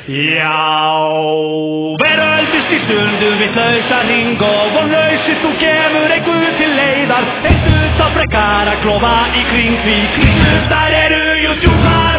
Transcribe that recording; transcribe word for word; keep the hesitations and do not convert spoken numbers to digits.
Já, veröldist í stundum við lausa hring og von lausist þú kemur einhver til leiðar. Eitt utan frekar að klofa í kring því kringlustar eru jú djúpar